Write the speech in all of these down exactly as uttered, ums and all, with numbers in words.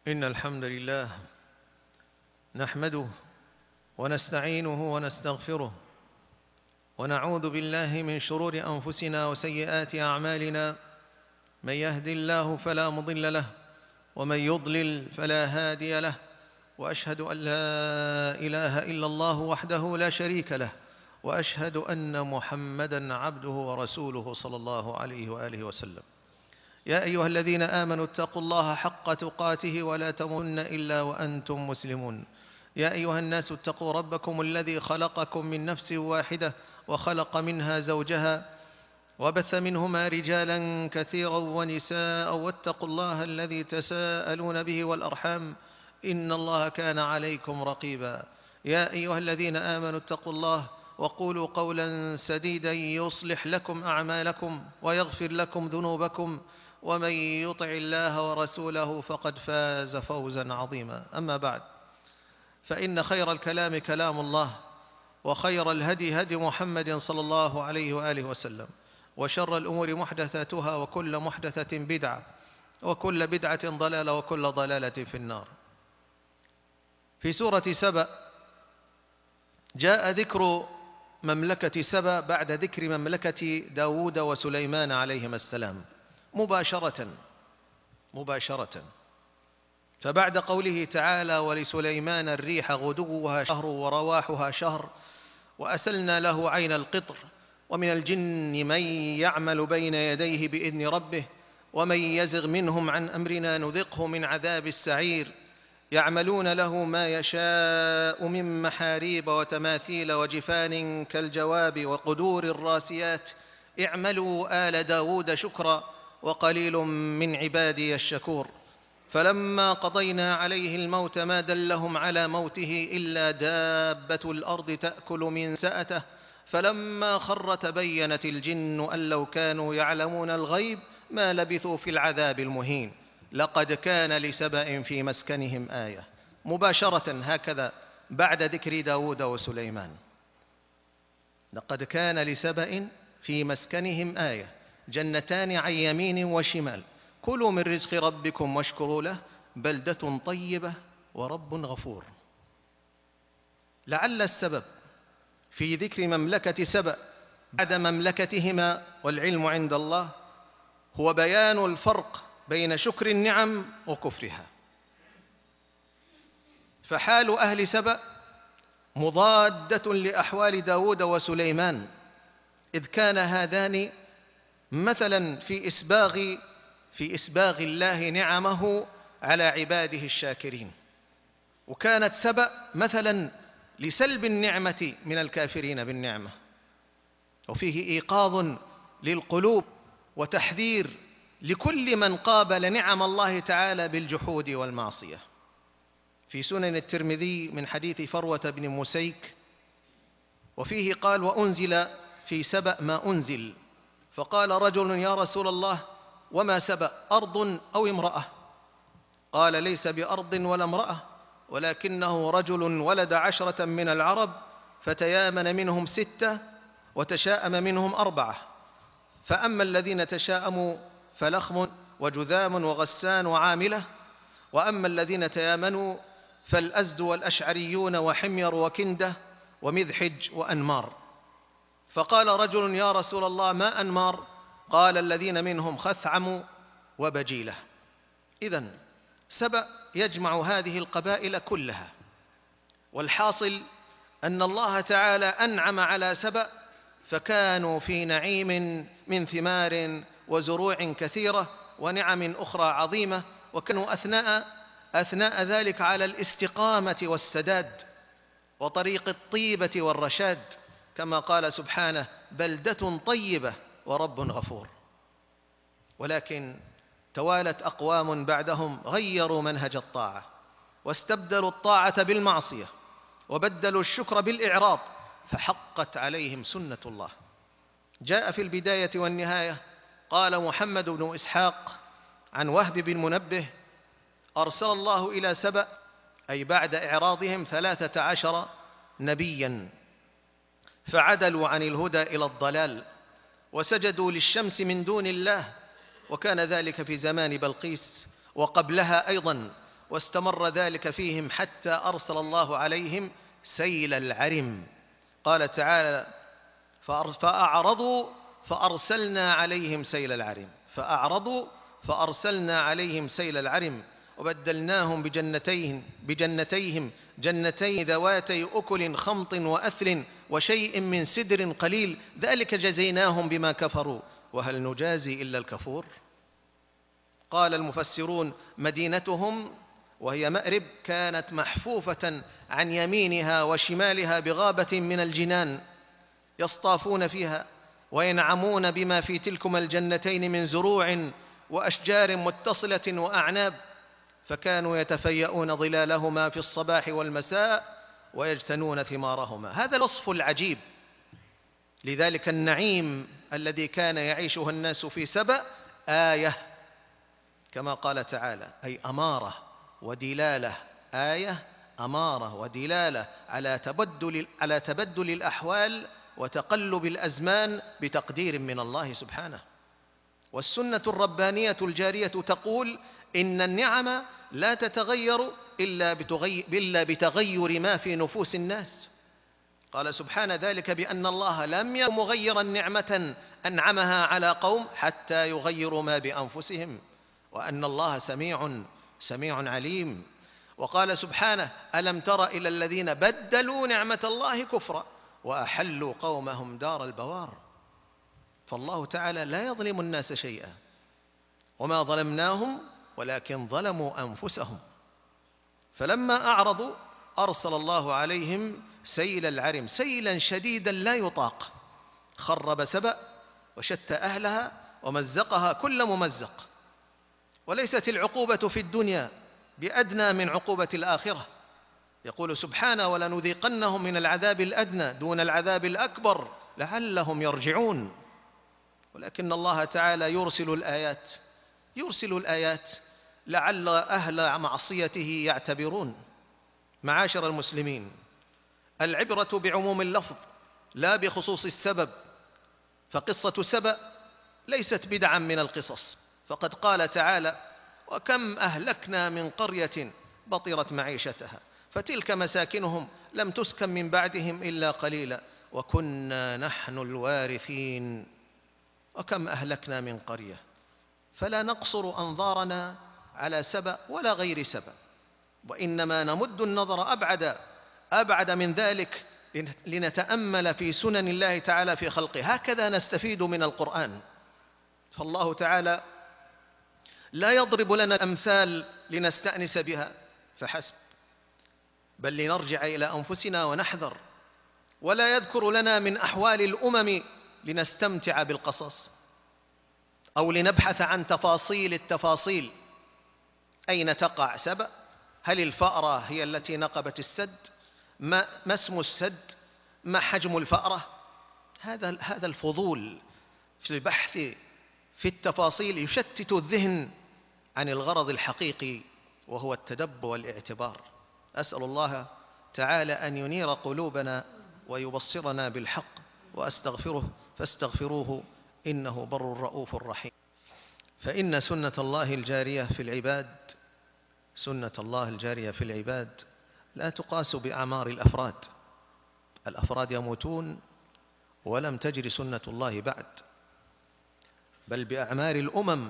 إن الحمد لله نحمده ونستعينه ونستغفره ونعوذ بالله من شرور أنفسنا وسيئات أعمالنا. من يهد الله فلا مضل له ومن يضلل فلا هادي له، وأشهد أن لا إله إلا الله وحده لا شريك له، وأشهد أن محمدًا عبده ورسوله صلى الله عليه وآله وسلم. يا أيها الذين آمنوا اتقوا الله حق تقاته ولا تموتن إلا وأنتم مسلمون. يا أيها الناس اتقوا ربكم الذي خلقكم من نفس واحدة وخلق منها زوجها وبث منهما رجالا كثيرا ونساء، واتقوا الله الذي تساءلون به والأرحام إن الله كان عليكم رقيبا. يا أيها الذين آمنوا اتقوا الله وقولوا قولا سديدا يصلح لكم أعمالكم ويغفر لكم ذنوبكم، ومن يطع الله ورسوله فقد فاز فوزا عظيما. أما بعد، فإن خير الكلام كلام الله، وخير الهدي هدي محمد صلى الله عليه وآله وسلم، وشر الأمور محدثاتها، وكل محدثة بدعة، وكل بدعة ضلالة، وكل ضلالة في النار. في سورة سبأ جاء ذكر مملكة سبأ بعد ذكر مملكة داود وسليمان عليهما السلام مباشرة مباشرة فبعد قوله تعالى: ولسليمان الريح غدوها شهر ورواحها شهر وأسلنا له عين القطر ومن الجن من يعمل بين يديه بإذن ربه ومن يزغ منهم عن أمرنا نذقه من عذاب السعير يعملون له ما يشاء من محاريب وتماثيل وجفان كالجواب وقدور الراسيات اعملوا آل داود شكرا وقليل من عبادي الشكور. فلما قضينا عليه الموت ما دلهم على موته إلا دابة الأرض تأكل من سأته فلما خر تبينت الجن أن لو كانوا يعلمون الغيب ما لبثوا في العذاب المهين لقد كان لسبأ في مسكنهم آية. مباشرة هكذا بعد ذكر داود وسليمان: لقد كان لسبأ في مسكنهم آية جنتان عن يمين وشمال كلوا من رزق ربكم واشكروا له بلدة طيبة ورب غفور. لعل السبب في ذكر مملكة سبأ بعد مملكتهما والعلم عند الله هو بيان الفرق بين شكر النعم وكفرها. فحال أهل سبأ مضادة لأحوال داود وسليمان، إذ كان هذان مثلا في إسباغ في إسباغ الله نعمه على عباده الشاكرين، وكانت سبأ مثلا لسلب النعمة من الكافرين بالنعمة. وفيه إيقاظ للقلوب وتحذير لكل من قابل نعم الله تعالى بالجحود والمعصية. في سنن الترمذي من حديث فروة بن مسيك، وفيه قال: وأنزل في سبأ ما أنزل، فقال رجل: يا رسول الله وما سبأ، أرض أو امرأة؟ قال: ليس بأرض ولا امرأة، ولكنه رجل ولد عشرة من العرب فتيامن منهم ستة وتشاءم منهم أربعة، فأما الذين تشاءموا فلخم وجذام وغسان وعاملة، وأما الذين تيامنوا فالأزد والأشعريون وحمير وكندة ومذحج وأنمار. فقال رجل: يا رسول الله ما أنمار؟ قال: الذين منهم خثعم وبجيلة. إذن سبأ يجمع هذه القبائل كلها، والحاصل أن الله تعالى أنعم على سبأ فكانوا في نعيم من ثمار وزروع كثيرة ونعم أخرى عظيمة، وكانوا أثناء, أثناء ذلك على الاستقامة والسداد وطريق الطيبة والرشاد، كما قال سبحانه: بلدة طيبة ورب غفور. ولكن توالت أقوام بعدهم غيروا منهج الطاعة واستبدلوا الطاعة بالمعصية وبدلوا الشكر بالإعراض، فحقت عليهم سنة الله. جاء في البداية والنهاية قال محمد بن إسحاق عن وهب بن منبه: أرسل الله إلى سبأ، أي بعد إعراضهم، ثلاثة عشر نبيا فعدلوا عن الهدى إلى الضلال وسجدوا للشمس من دون الله، وكان ذلك في زمان بلقيس وقبلها أيضا، واستمر ذلك فيهم حتى أرسل الله عليهم سيل العرم. قال تعالى: فأعرضوا فأرسلنا عليهم سيل العرم فأعرضوا فأرسلنا عليهم سيل العرم وبدلناهم بجنتين بجنتيهم جنتين ذواتي أكل خمط وأثل وشيء من سدر قليل ذلك جزيناهم بما كفروا وهل نجازي إلا الكفور. قال المفسرون: مدينتهم وهي مأرب كانت محفوفة عن يمينها وشمالها بغابة من الجنان يصطافون فيها وينعمون بما في تلكما الجنتين من زروع وأشجار متصلة وأعناب، فكانوا يتفيئون ظلالهما في الصباح والمساء ويجتنون ثمارهما. هذا الوصف العجيب لذلك النعيم الذي كان يعيشه الناس في سبأ آية، كما قال تعالى، أي أمارة ودلالة، آية أمارة ودلالة على تبدل على تبدل الأحوال وتقلب الأزمان بتقدير من الله سبحانه. والسنة الربانية الجارية تقول إن النعم لا تتغير إلا بتغير, إلا بتغير ما في نفوس الناس. قال سبحانه ذلك بأن الله لم يكن مغيرا نعمة أنعمها على قوم حتى يغيروا ما بأنفسهم، وأن الله سميع سميع عليم. وقال سبحانه: ألم تر إلى الذين بدلوا نعمة الله كفرا وأحلوا قومهم دار البوار. فالله تعالى لا يظلم الناس شيئا، وما ظلمناهم ولكن ظلموا أنفسهم. فلما أعرضوا أرسل الله عليهم سيل العرم، سيلا شديدا لا يطاق، خرب سبأ وشت أهلها ومزقها كل ممزق. وليست العقوبة في الدنيا بأدنى من عقوبة الآخرة. يقول سبحانه: ولنذيقنهم من العذاب الأدنى دون العذاب الأكبر لعلهم يرجعون. ولكن الله تعالى يرسل الآيات يرسل الآيات لعل أهل معصيته يعتبرون. معاشر المسلمين، العبرة بعموم اللفظ لا بخصوص السبب، فقصة سبأ ليست بدعا من القصص، فقد قال تعالى: وكم أهلكنا من قرية بطرت معيشتها فتلك مساكنهم لم تسكن من بعدهم إلا قليلا وكنا نحن الوارثين. وكم أهلكنا من قرية، فلا نقصر أنظارنا على سبأ ولا غير سبأ، وإنما نمد النظر أبعد أبعد من ذلك لنتأمل في سنن الله تعالى في خلقه. هكذا نستفيد من القرآن. فالله تعالى لا يضرب لنا أمثال لنستأنس بها فحسب، بل لنرجع إلى أنفسنا ونحذر، ولا يذكر لنا من أحوال الأمم لنستمتع بالقصص أو لنبحث عن تفاصيل التفاصيل. أين تقع سبأ؟ هل الفأرة هي التي نقبت السد؟ ما, ما اسم السد؟ ما حجم الفأرة؟ هذا هذا الفضول في البحث في التفاصيل يشتت الذهن عن الغرض الحقيقي وهو التدبر والاعتبار. أسأل الله تعالى أن ينير قلوبنا ويبصرنا بالحق، وأستغفره فاستغفروه إنه بر رؤوف رحيم. فإن سنة الله الجارية في العباد سنة الله الجارية في العباد لا تقاس بأعمار الأفراد. الأفراد يموتون ولم تجر سنة الله بعد، بل بأعمار الأمم،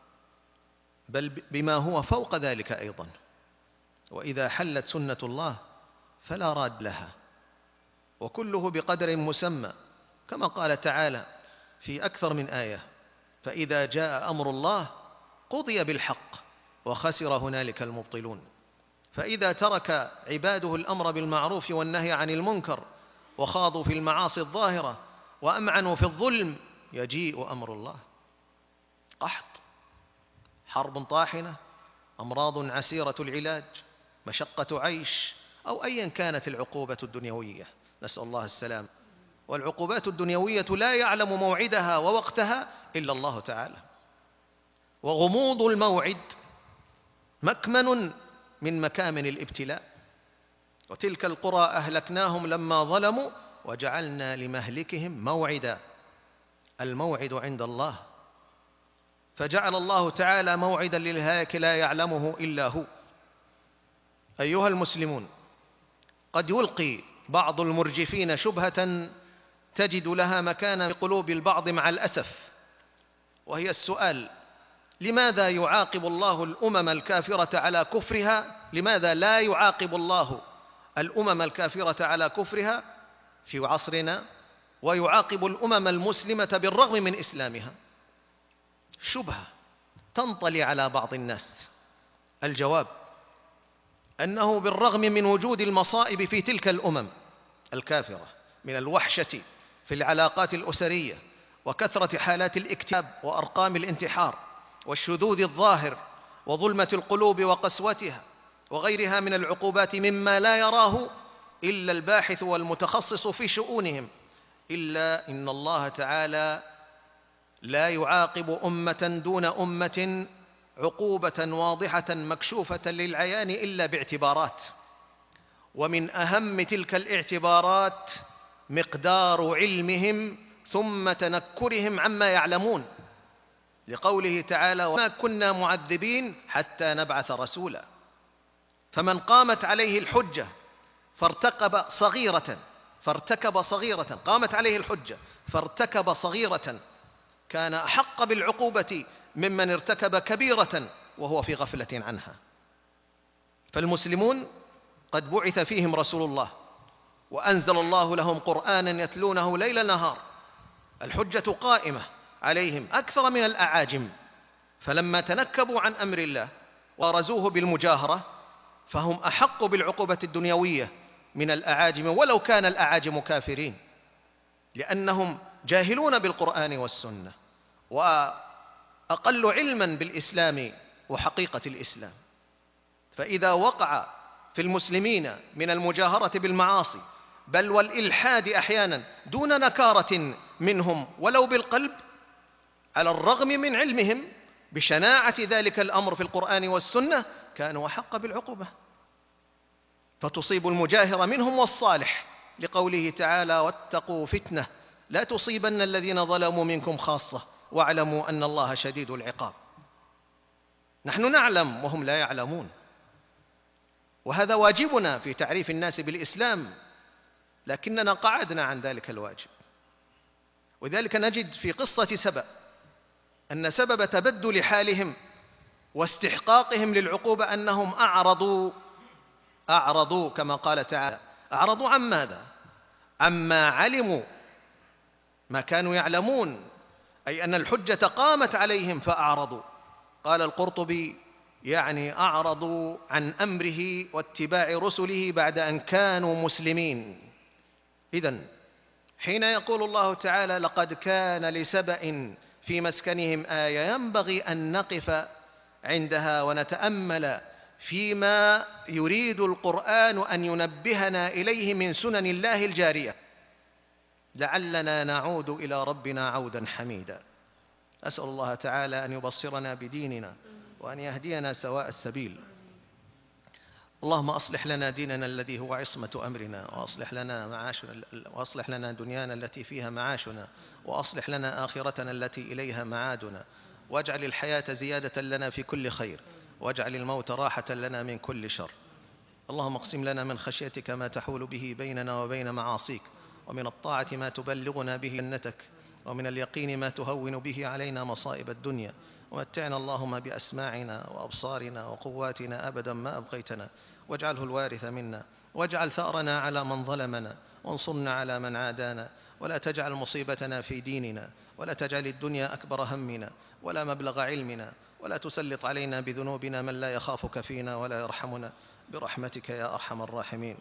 بل بما هو فوق ذلك أيضا. وإذا حلت سنة الله فلا راد لها، وكله بقدر مسمى، كما قال تعالى في أكثر من آية: فإذا جاء أمر الله قضي بالحق وخسر هنالك المبطلون. فإذا ترك عباده الأمر بالمعروف والنهي عن المنكر وخاضوا في المعاصي الظاهرة وأمعنوا في الظلم يجيء أمر الله. قحط، حرب طاحنة، أمراض عسيرة العلاج، مشقة عيش، أو أيا كانت العقوبة الدنيوية، نسأل الله السلام. والعقوبات الدنيوية لا يعلم موعدها ووقتها إلا الله تعالى، وغموض الموعد مكمن من مكامن الابتلاء. وتلك القرى أهلكناهم لما ظلموا وجعلنا لمهلكهم موعدا. الموعد عند الله، فجعل الله تعالى موعدا للهلاك لا يعلمه إلا هو. أيها المسلمون، قد يلقي بعض المرجفين شبهة تجد لها مكانا في قلوب البعض مع الأسف، وهي السؤال: لماذا يعاقب الله الأمم الكافرة على كفرها؟ لماذا لا يعاقب الله الأمم الكافرة على كفرها في عصرنا ويعاقب الأمم المسلمة بالرغم من إسلامها؟ شبهة تنطلي على بعض الناس. الجواب أنه بالرغم من وجود المصائب في تلك الأمم الكافرة من الوحشة في العلاقات الأسرية وكثرة حالات الاكتئاب وأرقام الانتحار والشذوذ الظاهر وظلمة القلوب وقسوتها وغيرها من العقوبات مما لا يراه إلا الباحث والمتخصص في شؤونهم، إلا إن الله تعالى لا يعاقب أمة دون أمة عقوبة واضحة مكشوفة للعيان إلا باعتبارات، ومن أهم تلك الاعتبارات مقدار علمهم ثم تنكرهم عما يعلمون، لقوله تعالى: وما كنا معذبين حتى نبعث رسولا. فمن قامت عليه الحجة فارتكب صغيرة فارتكب صغيرة قامت عليه الحجة فارتكب صغيرة كان أحق بالعقوبة ممن ارتكب كبيرة وهو في غفلة عنها. فالمسلمون قد بعث فيهم رسول الله وأنزل الله لهم قرآنا يتلونه ليل نهار، الحجة قائمة عليهم أكثر من الأعاجم، فلما تنكبوا عن أمر الله ورزوه بالمجاهرة فهم أحق بالعقوبة الدنيوية من الأعاجم، ولو كان الأعاجم كافرين، لأنهم جاهلون بالقرآن والسنة وأقل علما بالإسلام وحقيقة الإسلام. فإذا وقع في المسلمين من المجاهرة بالمعاصي بل والإلحاد أحيانا دون نكارة منهم ولو بالقلب، على الرغم من علمهم بشناعة ذلك الأمر في القرآن والسنة، كانوا أحق بالعقوبة، فتصيب المجاهر منهم والصالح، لقوله تعالى: واتقوا فتنة لا تصيبن الذين ظلموا منكم خاصة واعلموا أن الله شديد العقاب. نحن نعلم وهم لا يعلمون، وهذا واجبنا في تعريف الناس بالإسلام، لكننا قعدنا عن ذلك الواجب. وذلك نجد في قصة سبأ أن سبب تبدل حالهم واستحقاقهم للعقوبة أنهم أعرضوا أعرضوا كما قال تعالى: أعرضوا عن ماذا؟ عما علموا، ما كانوا يعلمون، أي أن الحجة قامت عليهم فأعرضوا. قال القرطبي: يعني أعرضوا عن أمره واتباع رسله بعد أن كانوا مسلمين. إذن حين يقول الله تعالى: لقد كان لسبأ في مسكنهم آية، ينبغي أن نقف عندها ونتأمل فيما يريد القرآن أن ينبهنا إليه من سنن الله الجارية، لعلنا نعود إلى ربنا عودا حميدا. أسأل الله تعالى أن يبصرنا بديننا وأن يهدينا سواء السبيل. اللهم أصلح لنا ديننا الذي هو عصمة أمرنا، وأصلح لنا معاشنا وأصلح لنا دنيانا التي فيها معاشنا، وأصلح لنا آخرتنا التي إليها معادنا، واجعل الحياة زيادة لنا في كل خير، واجعل الموت راحة لنا من كل شر. اللهم اقسم لنا من خشيتك ما تحول به بيننا وبين معاصيك، ومن الطاعة ما تبلغنا به جنتك، ومن اليقين ما تهون به علينا مصائب الدنيا، ومتعنا اللهم بأسماعنا وأبصارنا وقواتنا أبدا ما أبقيتنا، واجعله الوارث منا، واجعل ثأرنا على من ظلمنا، وانصرنا على من عادانا، ولا تجعل مصيبتنا في ديننا، ولا تجعل الدنيا أكبر همنا ولا مبلغ علمنا، ولا تسلط علينا بذنوبنا من لا يخافك فينا ولا يرحمنا، برحمتك يا أرحم الراحمين.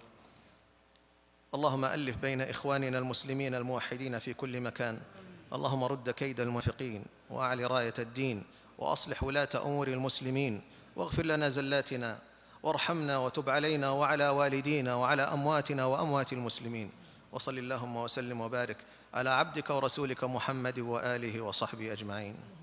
اللهم ألف بين إخواننا المسلمين الموحدين في كل مكان، اللهم رد كيد المنافقين وأعل راية الدين، وأصلح ولاة أمور المسلمين، واغفر لنا زلاتنا، وارحمنا وتب علينا وعلى والدينا وعلى أمواتنا وأموات المسلمين. وصل اللهم وسلم وبارك على عبدك ورسولك محمد وآله وصحبه أجمعين.